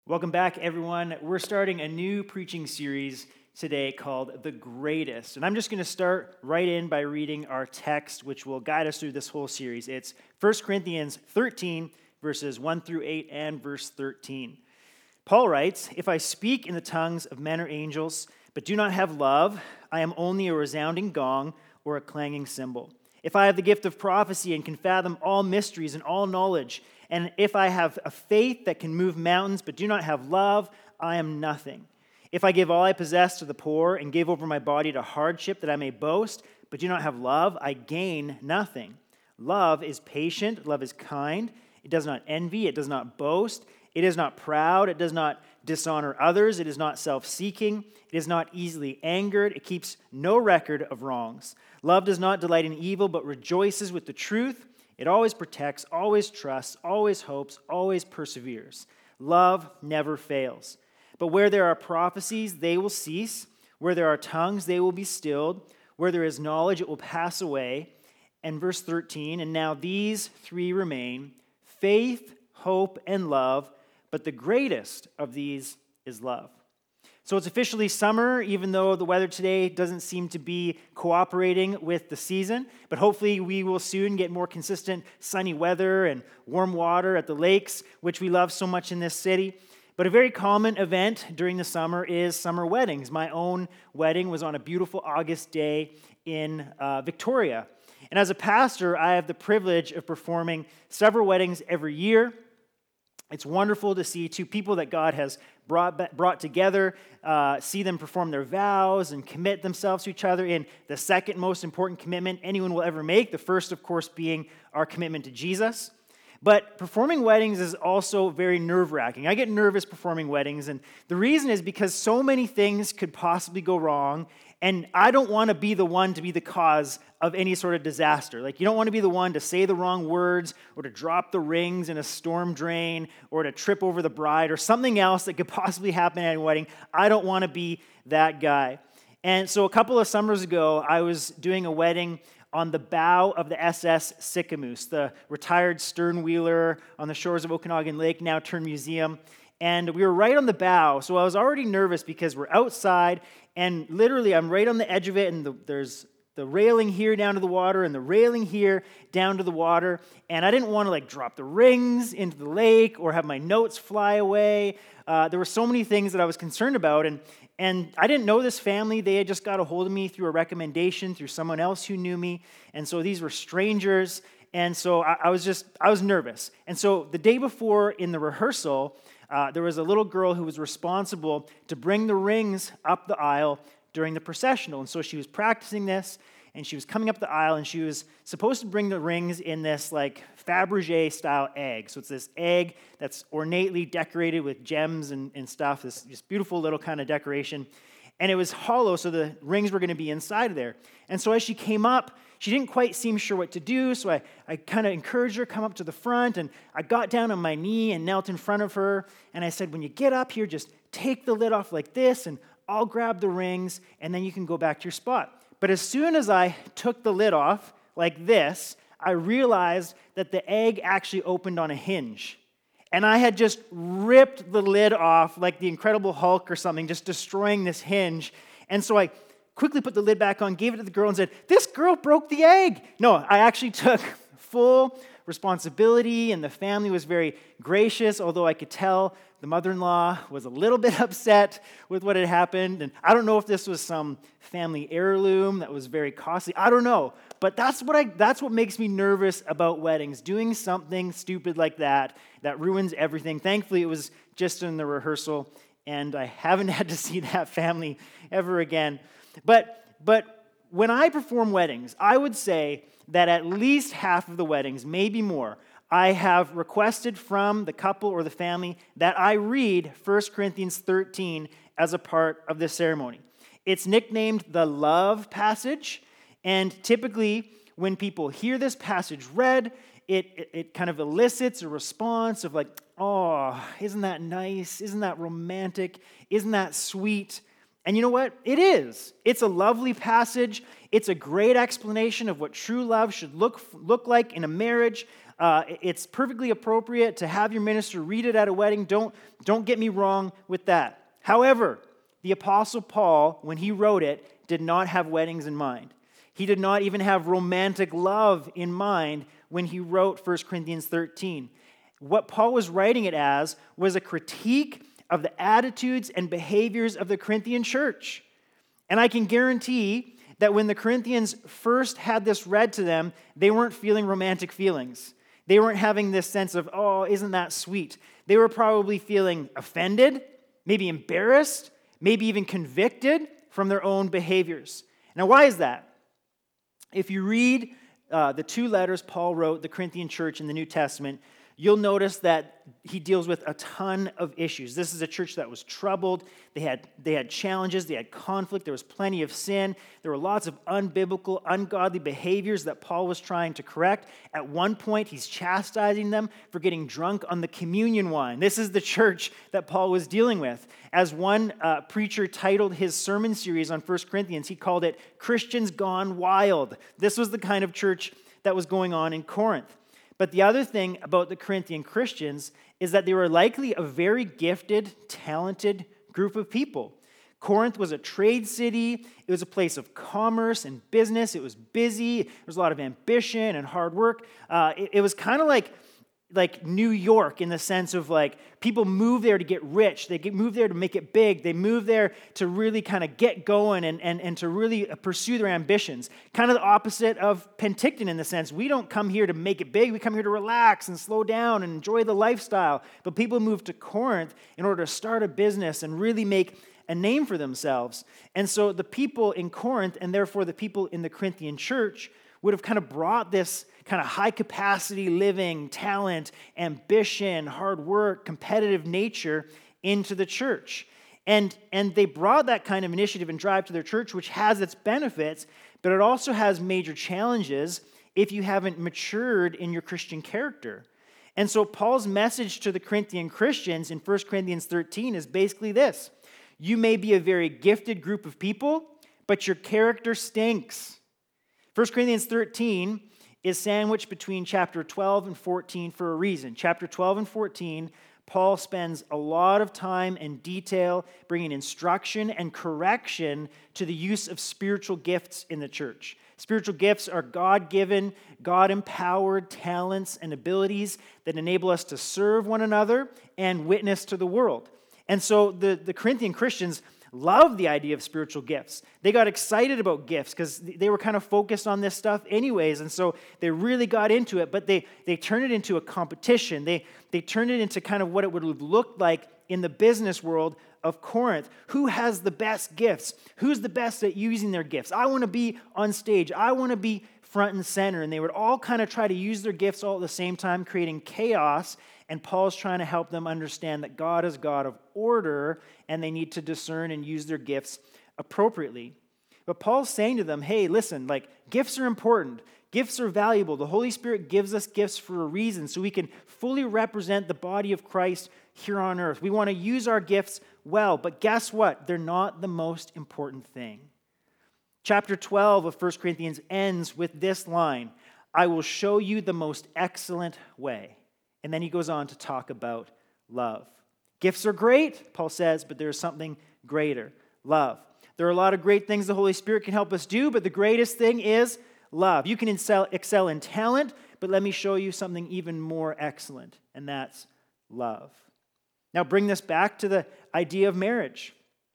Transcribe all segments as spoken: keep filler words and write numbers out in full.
Welcome back, everyone. We're starting a new preaching series today called The Greatest. And I'm just going to start right in by reading our text, which will guide us through this whole series. It's First Corinthians thirteen, verses one through eight, and verse thirteen. Paul writes, "If I speak in the tongues of men or angels, but do not have love, I am only a resounding gong or a clanging cymbal. If I have the gift of prophecy and can fathom all mysteries and all knowledge, and if I have a faith that can move mountains but do not have love, I am nothing. If I give all I possess to the poor and give over my body to hardship that I may boast, but do not have love, I gain nothing. Love is patient, love is kind. It does not envy, it does not boast. It is not proud, it does not dishonor others, it is not self-seeking, it is not easily angered, it keeps no record of wrongs. Love does not delight in evil, but rejoices with the truth. It always protects, always trusts, always hopes, always perseveres. Love never fails. But where there are prophecies, they will cease. Where there are tongues, they will be stilled. Where there is knowledge, it will pass away." And verse thirteen, "And now these three remain, faith, hope, and love, but the greatest of these is love." So it's officially summer, even though the weather today doesn't seem to be cooperating with the season. But hopefully we will soon get more consistent sunny weather and warm water at the lakes, which we love so much in this city. But a very common event during the summer is summer weddings. My own wedding was on a beautiful August day in uh, Victoria. And as a pastor, I have the privilege of performing several weddings every year. It's wonderful to see two people that God has brought brought together, uh, see them perform their vows and commit themselves to each other in the second most important commitment anyone will ever make. The first, of course, being our commitment to Jesus. But performing weddings is also very nerve-wracking. I get nervous performing weddings, and the reason is because so many things could possibly go wrong, and I don't want to be the one to be the cause of any sort of disaster. Like, you don't want to be the one to say the wrong words or to drop the rings in a storm drain or to trip over the bride or something else that could possibly happen at a wedding. I don't want to be that guy. And so a couple of summers ago, I was doing a wedding on the bow of the S S Sicamous, the retired sternwheeler on the shores of Okanagan Lake, now turned museum. And we were right on the bow, so I was already nervous because we're outside, and literally I'm right on the edge of it, and the, there's the railing here down to the water, and the railing here down to the water, and I didn't want to like drop the rings into the lake or have my notes fly away. Uh, there were so many things that I was concerned about, and and I didn't know this family. They had just got a hold of me through a recommendation, through someone else who knew me, and so these were strangers, and so I, I was just, I was nervous. And so the day before in the rehearsal, uh, there was a little girl who was responsible to bring the rings up the aisle during the processional, and so she was practicing this, and she was coming up the aisle, and she was supposed to bring the rings in this like Fabergé-style egg. So it's this egg that's ornately decorated with gems and, and stuff, this, this beautiful little kind of decoration. And it was hollow, so the rings were going to be inside of there. And so as she came up, she didn't quite seem sure what to do, so I, I kind of encouraged her to come up to the front, and I got down on my knee and knelt in front of her, and I said, "When you get up here, just take the lid off like this, and I'll grab the rings, and then you can go back to your spot." But as soon as I took the lid off, like this, I realized that the egg actually opened on a hinge. And I had just ripped the lid off like the Incredible Hulk or something, just destroying this hinge. And so I quickly put the lid back on, gave it to the girl, and said, "This girl broke the egg." No, I actually took full responsibility, and the family was very gracious, although I could tell the mother-in-law was a little bit upset with what had happened. And I don't know if this was some family heirloom that was very costly. I don't know. But that's what I that's what makes me nervous about weddings, doing something stupid like that that ruins everything. Thankfully, it was just in the rehearsal, and I haven't had to see that family ever again. But but when I perform weddings, I would say that at least half of the weddings, maybe more, I have requested from the couple or the family that I read First Corinthians thirteen as a part of the ceremony. It's nicknamed the love passage, and typically when people hear this passage read, it, it, it kind of elicits a response of like, "Oh, isn't that nice? Isn't that romantic? Isn't that sweet?" And you know what? It is. It's a lovely passage. It's a great explanation of what true love should look, look like in a marriage. Uh, it's perfectly appropriate to have your minister read it at a wedding. Don't, don't get me wrong with that. However, the Apostle Paul, when he wrote it, did not have weddings in mind. He did not even have romantic love in mind when he wrote First Corinthians thirteen. What Paul was writing it as was a critique of the attitudes and behaviors of the Corinthian church. And I can guarantee that when the Corinthians first had this read to them, they weren't feeling romantic feelings. They weren't having this sense of, oh, isn't that sweet? They were probably feeling offended, maybe embarrassed, maybe even convicted from their own behaviors. Now, why is that? If you read uh, the two letters Paul wrote the Corinthian church in the New Testament, you'll notice that he deals with a ton of issues. This is a church that was troubled. They had, they had challenges. They had conflict. There was plenty of sin. There were lots of unbiblical, ungodly behaviors that Paul was trying to correct. At one point, he's chastising them for getting drunk on the communion wine. This is the church that Paul was dealing with. As one uh, preacher titled his sermon series on First Corinthians, he called it Christians Gone Wild. This was the kind of church that was going on in Corinth. But the other thing about the Corinthian Christians is that they were likely a very gifted, talented group of people. Corinth was a trade city. It was a place of commerce and business. It was busy. There was a lot of ambition and hard work. Uh, it, it was kind of like, like New York in the sense of like people move there to get rich. They get, move there to make it big. They move there to really kind of get going and, and, and to really pursue their ambitions. Kind of the opposite of Penticton in the sense we don't come here to make it big. We come here to relax and slow down and enjoy the lifestyle. But people move to Corinth in order to start a business and really make a name for themselves. And so the people in Corinth, and therefore the people in the Corinthian church, would have kind of brought this kind of high-capacity living, talent, ambition, hard work, competitive nature into the church. And, and they brought that kind of initiative and drive to their church, which has its benefits, but it also has major challenges if you haven't matured in your Christian character. And so Paul's message to the Corinthian Christians in First Corinthians thirteen is basically this. You may be a very gifted group of people, but your character stinks. First Corinthians thirteen is sandwiched between chapter twelve and fourteen for a reason. Chapter twelve and fourteen, Paul spends a lot of time and detail bringing instruction and correction to the use of spiritual gifts in the church. Spiritual gifts are God-given, God-empowered talents and abilities that enable us to serve one another and witness to the world. And so the, the Corinthian Christians loved the idea of spiritual gifts. They got excited about gifts because they were kind of focused on this stuff anyways, and so they really got into it, but they, they turned it into a competition. They, they turned it into kind of what it would have looked like in the business world of Corinth. Who has the best gifts? Who's the best at using their gifts? I want to be on stage. I want to be front and center, and they would all kind of try to use their gifts all at the same time, creating chaos. And Paul's trying to help them understand that God is God of order and they need to discern and use their gifts appropriately. But Paul's saying to them, hey, listen, like gifts are important. Gifts are valuable. The Holy Spirit gives us gifts for a reason so we can fully represent the body of Christ here on earth. We want to use our gifts well, but guess what? They're not the most important thing. Chapter twelve of First Corinthians ends with this line, I will show you the most excellent way. And then he goes on to talk about love. Gifts are great, Paul says, but there's something greater, love. There are a lot of great things the Holy Spirit can help us do, but the greatest thing is love. You can excel, excel in talent, but let me show you something even more excellent, and that's love. Now bring this back to the idea of marriage.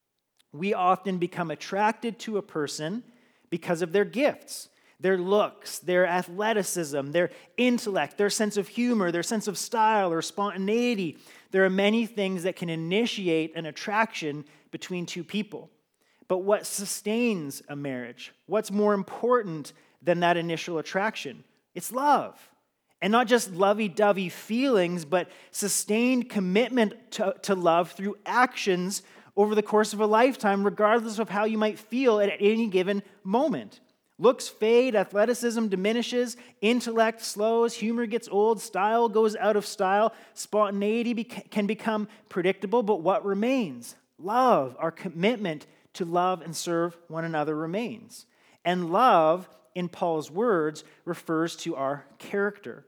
We often become attracted to a person because of their gifts. Their looks, their athleticism, their intellect, their sense of humor, their sense of style or spontaneity. There are many things that can initiate an attraction between two people. But what sustains a marriage? What's more important than that initial attraction? It's love. And not just lovey-dovey feelings, but sustained commitment to, to love through actions over the course of a lifetime, regardless of how you might feel at any given moment. Looks fade, athleticism diminishes, intellect slows, humor gets old, style goes out of style, spontaneity beca- can become predictable, but what remains? Love, our commitment to love and serve one another remains. And love, in Paul's words, refers to our character.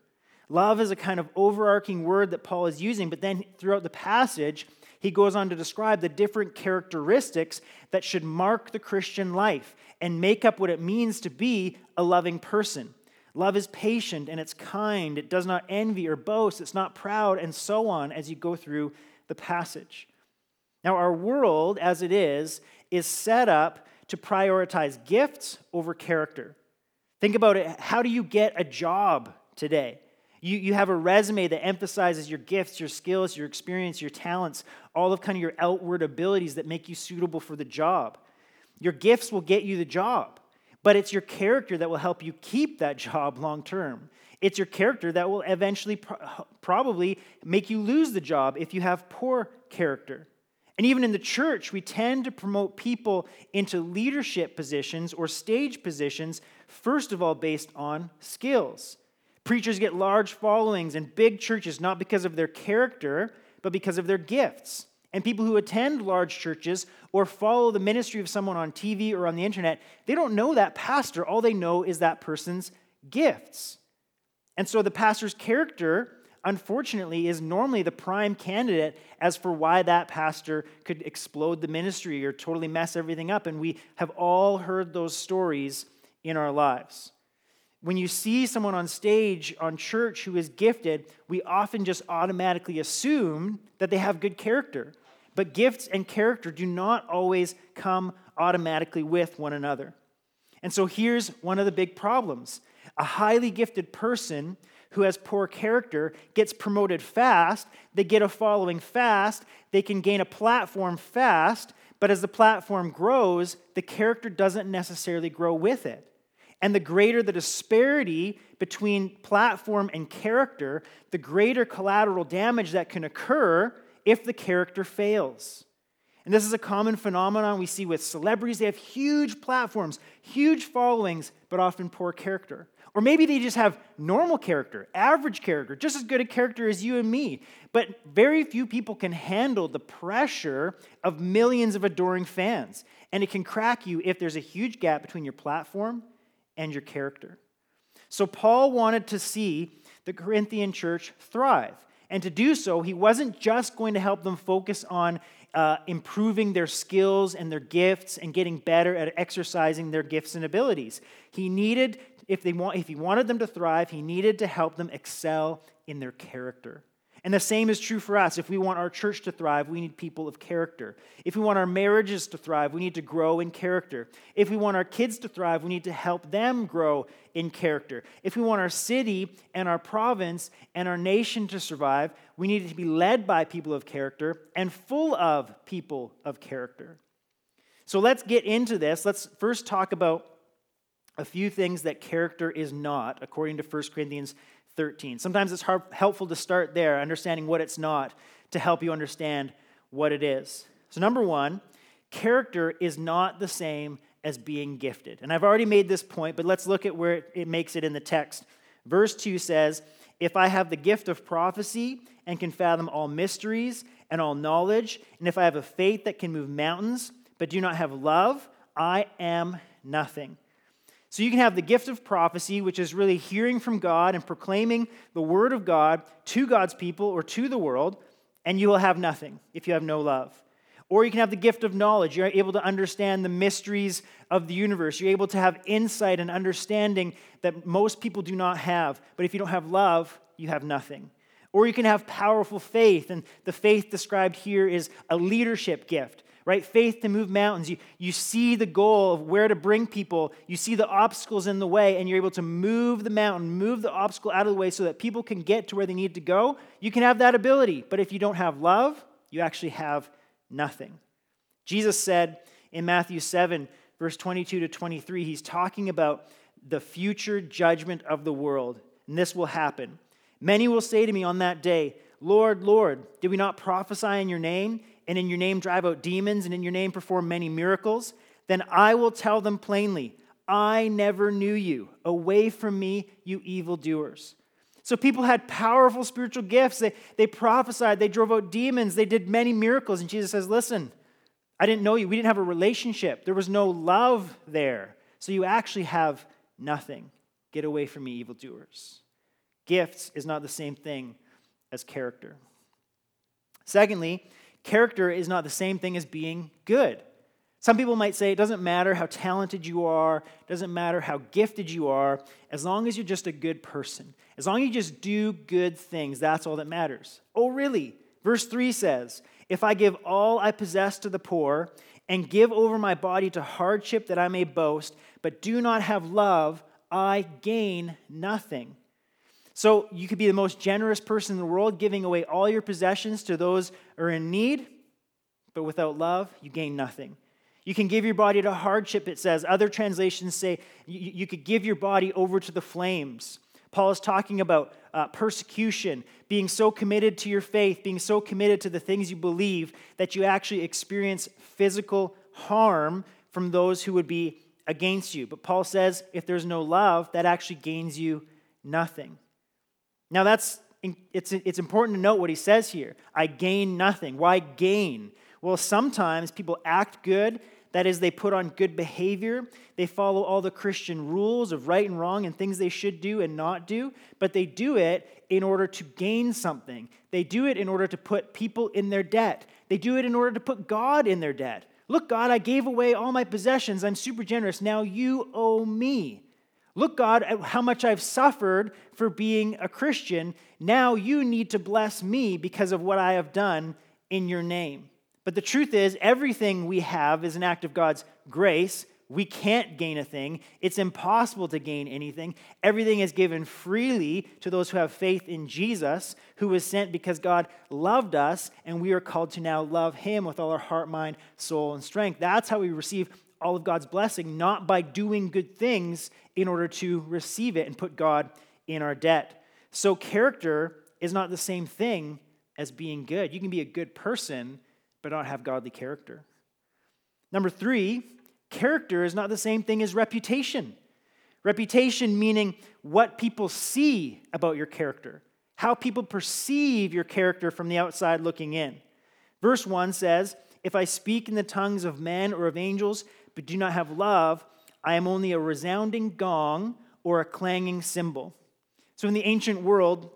Love is a kind of overarching word that Paul is using, but then throughout the passage, he goes on to describe the different characteristics that should mark the Christian life and make up what it means to be a loving person. Love is patient and it's kind. It does not envy or boast. It's not proud, and so on as you go through the passage. Now, our world, as it is, is set up to prioritize gifts over character. Think about it. How do you get a job today? You, you have a resume that emphasizes your gifts, your skills, your experience, your talents, all of kind of your outward abilities that make you suitable for the job. Your gifts will get you the job, but it's your character that will help you keep that job long term. It's your character that will eventually pro- probably make you lose the job if you have poor character. And even in the church, we tend to promote people into leadership positions or stage positions, first of all, based on skills. Preachers get large followings in big churches, not because of their character, but because of their gifts. And people who attend large churches or follow the ministry of someone on T V or on the internet, they don't know that pastor. All they know is that person's gifts. And so the pastor's character, unfortunately, is normally the prime candidate as for why that pastor could explode the ministry or totally mess everything up. And we have all heard those stories in our lives. When you see someone on stage on church who is gifted, we often just automatically assume that they have good character. But gifts and character do not always come automatically with one another. And so here's one of the big problems. A highly gifted person who has poor character gets promoted fast, they get a following fast, they can gain a platform fast, but as the platform grows, the character doesn't necessarily grow with it. And the greater the disparity between platform and character, the greater collateral damage that can occur if the character fails. And this is a common phenomenon we see with celebrities. They have huge platforms, huge followings, but often poor character. Or maybe they just have normal character, average character, just as good a character as you and me. But very few people can handle the pressure of millions of adoring fans. And it can crack you if there's a huge gap between your platform and your character. So Paul wanted to see the Corinthian church thrive. And to do so, he wasn't just going to help them focus on uh, improving their skills and their gifts and getting better at exercising their gifts and abilities. He needed, if they want, if he wanted them to thrive, he needed to help them excel in their character. And the same is true for us. If we want our church to thrive, we need people of character. If we want our marriages to thrive, we need to grow in character. If we want our kids to thrive, we need to help them grow in character. If we want our city and our province and our nation to survive, we need to be led by people of character and full of people of character. So let's get into this. Let's first talk about a few things that character is not, according to First Corinthians thirteen. Sometimes it's hard, helpful to start there, understanding what it's not, to help you understand what it is. So number one, character is not the same as being gifted. And I've already made this point, but let's look at where it, it makes it in the text. Verse two says, if I have the gift of prophecy and can fathom all mysteries and all knowledge, and if I have a faith that can move mountains, but do not have love, I am nothing. So you can have the gift of prophecy, which is really hearing from God and proclaiming the word of God to God's people or to the world, and you will have nothing if you have no love. Or you can have the gift of knowledge. You're able to understand the mysteries of the universe. You're able to have insight and understanding that most people do not have. But if you don't have love, you have nothing. Or you can have powerful faith, and the faith described here is a leadership gift. Right? Faith to move mountains. You, you see the goal of where to bring people. You see the obstacles in the way, and you're able to move the mountain, move the obstacle out of the way so that people can get to where they need to go. You can have that ability. But if you don't have love, you actually have nothing. Jesus said in Matthew seven, verse twenty-two to twenty-three, he's talking about the future judgment of the world. And this will happen. Many will say to me on that day, Lord, Lord, did we not prophesy in your name? And in your name drive out demons, and in your name perform many miracles? Then I will tell them plainly, I never knew you. Away from me, you evildoers. So people had powerful spiritual gifts. They, they prophesied, they drove out demons, they did many miracles. And Jesus says, listen, I didn't know you. We didn't have a relationship. There was no love there. So you actually have nothing. Get away from me, evildoers. Gifts is not the same thing as character. Secondly, character is not the same thing as being good. Some people might say it doesn't matter how talented you are, it doesn't matter how gifted you are, as long as you're just a good person. As long as you just do good things, that's all that matters. Oh, really? Verse three says, if I give all I possess to the poor and give over my body to hardship that I may boast, but do not have love, I gain nothing. So you could be the most generous person in the world, giving away all your possessions to those who are in need, but without love, you gain nothing. You can give your body to hardship, it says. Other translations say you, you could give your body over to the flames. Paul is talking about uh, persecution, being so committed to your faith, being so committed to the things you believe that you actually experience physical harm from those who would be against you. But Paul says if there's no love, that actually gains you nothing. Now that's it's, it's important to note what he says here. I gain nothing. Why gain? Well, sometimes people act good. That is, they put on good behavior. They follow all the Christian rules of right and wrong and things they should do and not do, but they do it in order to gain something. They do it in order to put people in their debt. They do it in order to put God in their debt. Look, God, I gave away all my possessions. I'm super generous. Now you owe me. Look, God, at how much I've suffered for being a Christian. Now you need to bless me because of what I have done in your name. But the truth is, everything we have is an act of God's grace. We can't gain a thing. It's impossible to gain anything. Everything is given freely to those who have faith in Jesus, who was sent because God loved us, and we are called to now love him with all our heart, mind, soul, and strength. That's how we receive all of God's blessing, not by doing good things in order to receive it and put God in our debt. So character is not the same thing as being good. You can be a good person but not have godly character. Number three, character is not the same thing as reputation. Reputation meaning what people see about your character, how people perceive your character from the outside looking in. Verse one says, if I speak in the tongues of men or of angels, but do not have love, I am only a resounding gong or a clanging cymbal. So in the ancient world,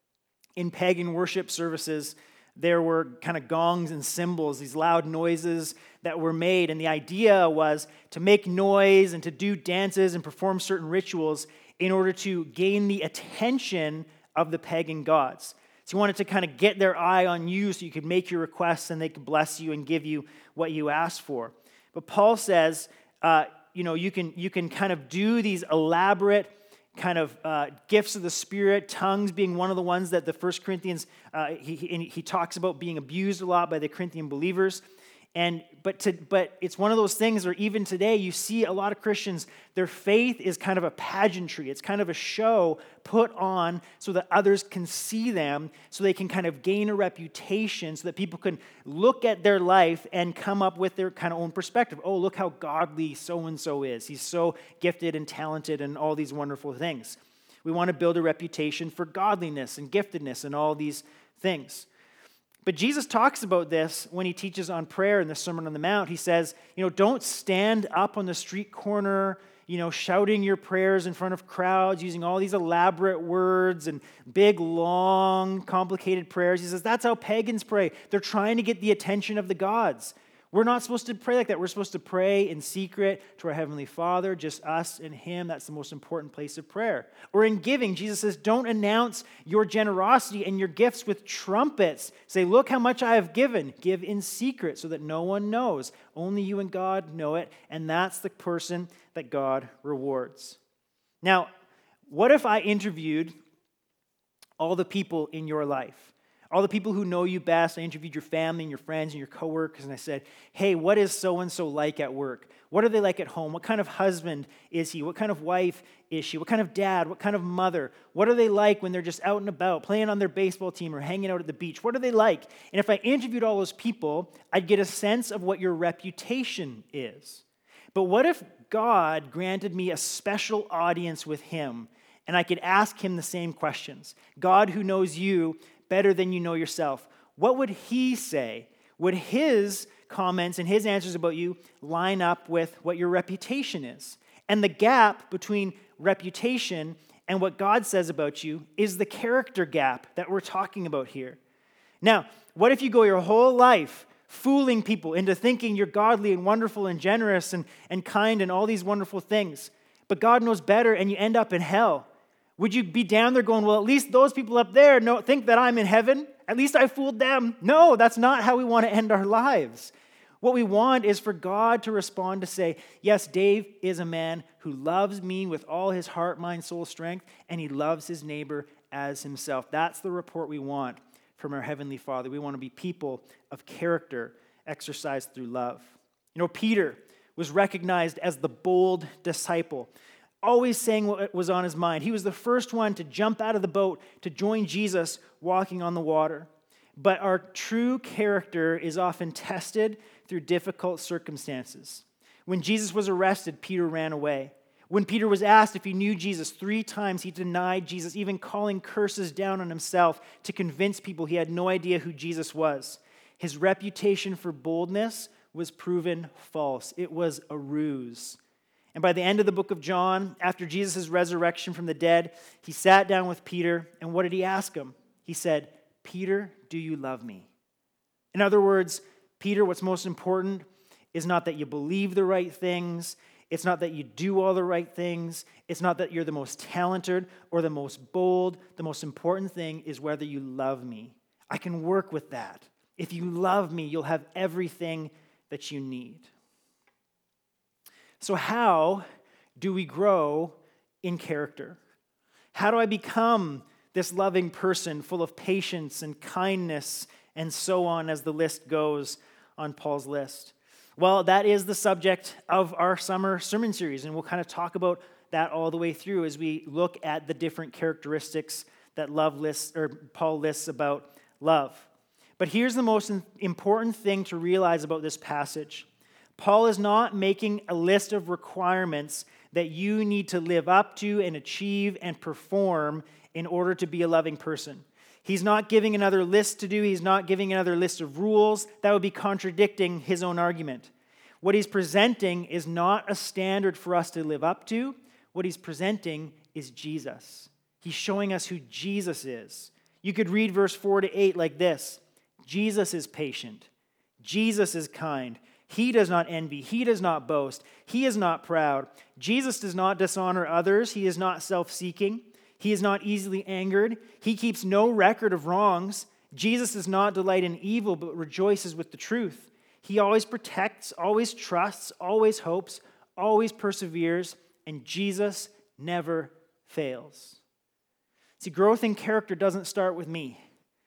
in pagan worship services, there were kind of gongs and cymbals, these loud noises that were made. And the idea was to make noise and to do dances and perform certain rituals in order to gain the attention of the pagan gods. So you wanted to kind of get their eye on you so you could make your requests and they could bless you and give you what you asked for. But Paul says, uh, you know, you can, you can kind of do these elaborate kind of uh, gifts of the Spirit, tongues being one of the ones that the First Corinthians, uh, he, he, he talks about being abused a lot by the Corinthian believers. And but to but it's one of those things where even today you see a lot of Christians, their faith is kind of a pageantry. It's kind of a show put on so that others can see them, so they can kind of gain a reputation, so that people can look at their life and come up with their kind of own perspective. Oh, look how godly so-and-so is. He's so gifted and talented and all these wonderful things. We want to build a reputation for godliness and giftedness and all these things. But Jesus talks about this when he teaches on prayer in the Sermon on the Mount. He says, you know, don't stand up on the street corner, you know, shouting your prayers in front of crowds, using all these elaborate words and big, long, complicated prayers. He says, that's how pagans pray. They're trying to get the attention of the gods. We're not supposed to pray like that. We're supposed to pray in secret to our Heavenly Father, just us and Him. That's the most important place of prayer. Or in giving, Jesus says, don't announce your generosity and your gifts with trumpets. Say, look how much I have given. Give in secret so that no one knows. Only you and God know it, and that's the person that God rewards. Now, what if I interviewed all the people in your life? All the people who know you best. I interviewed your family and your friends and your coworkers, and I said, hey, what is so-and-so like at work? What are they like at home? What kind of husband is he? What kind of wife is she? What kind of dad? What kind of mother? What are they like when they're just out and about, playing on their baseball team or hanging out at the beach? What are they like? And if I interviewed all those people, I'd get a sense of what your reputation is. But what if God granted me a special audience with Him, and I could ask Him the same questions? God, who knows you better than you know yourself, what would He say? Would His comments and His answers about you line up with what your reputation is? And the gap between reputation and what God says about you is the character gap that we're talking about here. Now, what if you go your whole life fooling people into thinking you're godly and wonderful and generous and, and kind and all these wonderful things, but God knows better and you end up in hell? Would you be down there going, well, at least those people up there know, think that I'm in heaven? At least I fooled them. No, that's not how we want to end our lives. What we want is for God to respond to say, yes, Dave is a man who loves me with all his heart, mind, soul, strength, and he loves his neighbor as himself. That's the report we want from our Heavenly Father. We want to be people of character exercised through love. You know, Peter was recognized as the bold disciple, always saying what was on his mind. He was the first one to jump out of the boat to join Jesus walking on the water. But our true character is often tested through difficult circumstances. When Jesus was arrested, Peter ran away. When Peter was asked if he knew Jesus three times, he denied Jesus, even calling curses down on himself to convince people he had no idea who Jesus was. His reputation for boldness was proven false. It was a ruse. And by the end of the book of John, after Jesus' resurrection from the dead, he sat down with Peter, and what did he ask him? He said, Peter, do you love me? In other words, Peter, what's most important is not that you believe the right things. It's not that you do all the right things. It's not that you're the most talented or the most bold. The most important thing is whether you love me. I can work with that. If you love me, you'll have everything that you need. So how do we grow in character? How do I become this loving person full of patience and kindness and so on as the list goes on Paul's list? Well, that is the subject of our summer sermon series, and we'll kind of talk about that all the way through as we look at the different characteristics that love lists or Paul lists about love. But here's the most important thing to realize about this passage. Paul is not making a list of requirements that you need to live up to and achieve and perform in order to be a loving person. He's not giving another list to do. He's not giving another list of rules. That would be contradicting his own argument. What he's presenting is not a standard for us to live up to. What he's presenting is Jesus. He's showing us who Jesus is. You could read verse four to eight like this. Jesus is patient. Jesus is kind. He does not envy. He does not boast. He is not proud. Jesus does not dishonor others. He is not self-seeking. He is not easily angered. He keeps no record of wrongs. Jesus does not delight in evil, but rejoices with the truth. He always protects, always trusts, always hopes, always perseveres, and Jesus never fails. See, growth in character doesn't start with me.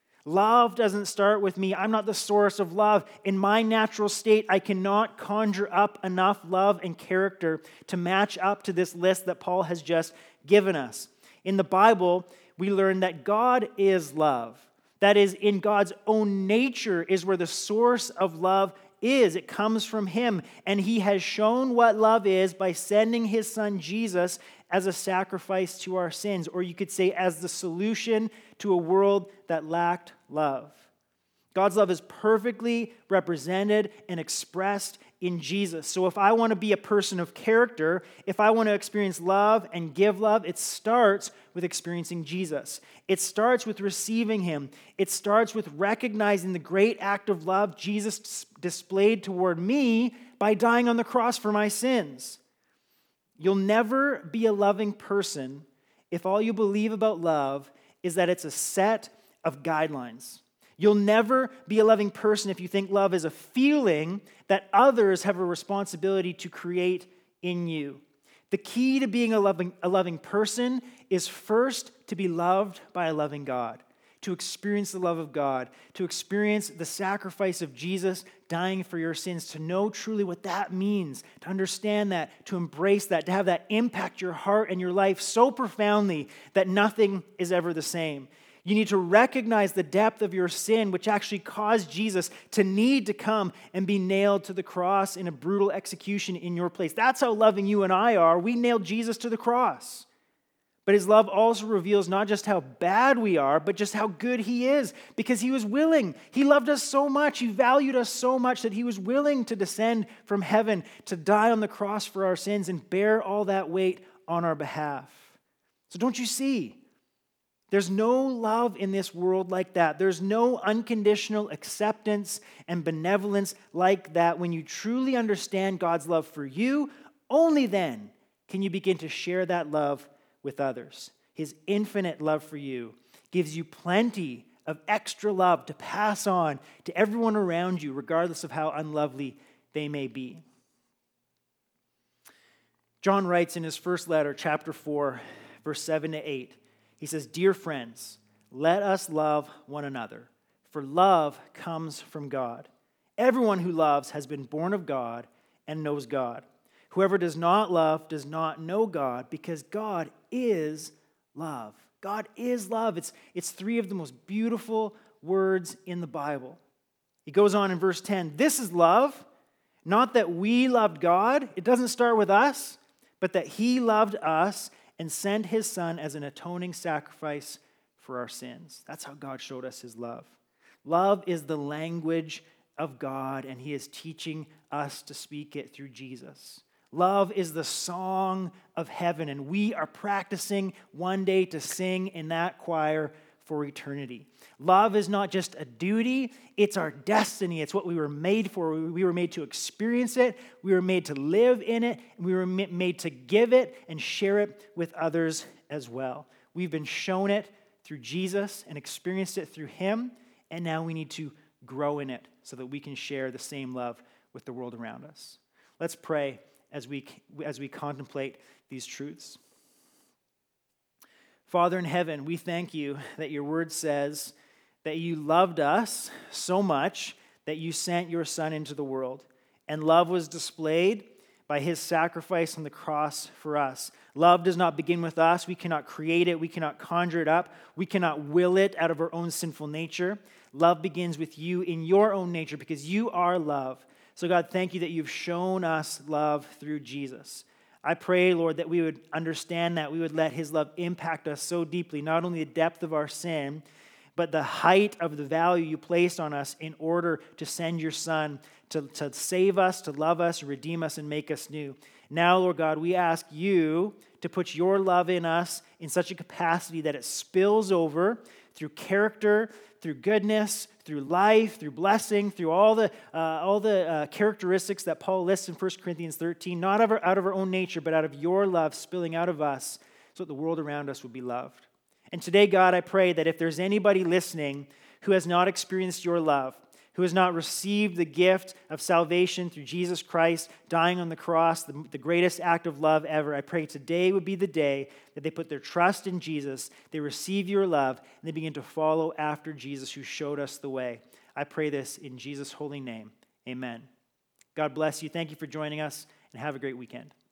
Love doesn't start with me. I'm not the source of love. In my natural state, I cannot conjure up enough love and character to match up to this list that Paul has just given us. In the Bible, we learn that God is love. That is, in God's own nature is where the source of love is. It comes from Him. And He has shown what love is by sending His Son Jesus as a sacrifice to our sins, or you could say as the solution to a world that lacked love. God's love is perfectly represented and expressed in Jesus. So if I want to be a person of character, if I want to experience love and give love, it starts with experiencing Jesus. It starts with receiving Him. It starts with recognizing the great act of love Jesus displayed toward me by dying on the cross for my sins. You'll never be a loving person if all you believe about love is that it's a set of guidelines. You'll never be a loving person if you think love is a feeling that others have a responsibility to create in you. The key to being a loving, a loving person is first to be loved by a loving God, to experience the love of God, to experience the sacrifice of Jesus dying for your sins, to know truly what that means, to understand that, to embrace that, to have that impact your heart and your life so profoundly that nothing is ever the same. You need to recognize the depth of your sin, which actually caused Jesus to need to come and be nailed to the cross in a brutal execution in your place. That's how loving you and I are. We nailed Jesus to the cross. But His love also reveals not just how bad we are, but just how good He is, because He was willing. He loved us so much. He valued us so much that He was willing to descend from heaven to die on the cross for our sins and bear all that weight on our behalf. So don't you see? There's no love in this world like that. There's no unconditional acceptance and benevolence like that. When you truly understand God's love for you, only then can you begin to share that love with others. His infinite love for you gives you plenty of extra love to pass on to everyone around you, regardless of how unlovely they may be. John writes in his first letter, chapter four, verse seven to eight, he says, "Dear friends, let us love one another, for love comes from God. Everyone who loves has been born of God and knows God. Whoever does not love does not know God, because God is love." God is love. It's, it's three of the most beautiful words in the Bible. He goes on in verse ten, "This is love, not that we loved God." It doesn't start with us, but that he loved us and sent his son as an atoning sacrifice for our sins. That's how God showed us his love. Love is the language of God, and he is teaching us to speak it through Jesus. Love is the song of heaven, and we are practicing one day to sing in that choir for eternity. Love is not just a duty, it's our destiny. It's what we were made for. We were made to experience it, we were made to live in it, and we were made to give it and share it with others as well. We've been shown it through Jesus and experienced it through him, and now we need to grow in it so that we can share the same love with the world around us. Let's pray as we, as we contemplate these truths. Father in heaven, we thank you that your word says that you loved us so much that you sent your son into the world. And love was displayed by his sacrifice on the cross for us. Love does not begin with us. We cannot create it. We cannot conjure it up. We cannot will it out of our own sinful nature. Love begins with you in your own nature because you are love. So God, thank you that you've shown us love through Jesus. I pray, Lord, that we would understand that. We would let his love impact us so deeply, not only the depth of our sin, but the height of the value you placed on us in order to send your son to, to save us, to love us, redeem us, and make us new. Now, Lord God, we ask you to put your love in us in such a capacity that it spills over through character, through goodness, through life, through blessing, through all the uh, all the uh, characteristics that Paul lists in First Corinthians thirteen, not out of, our, out of our own nature, but out of your love spilling out of us so that the world around us would be loved. And today, God, I pray that if there's anybody listening who has not experienced your love, who has not received the gift of salvation through Jesus Christ dying on the cross, the, the greatest act of love ever, I pray today would be the day that they put their trust in Jesus, they receive your love, and they begin to follow after Jesus who showed us the way. I pray this in Jesus' holy name. Amen. God bless you. Thank you for joining us, and have a great weekend.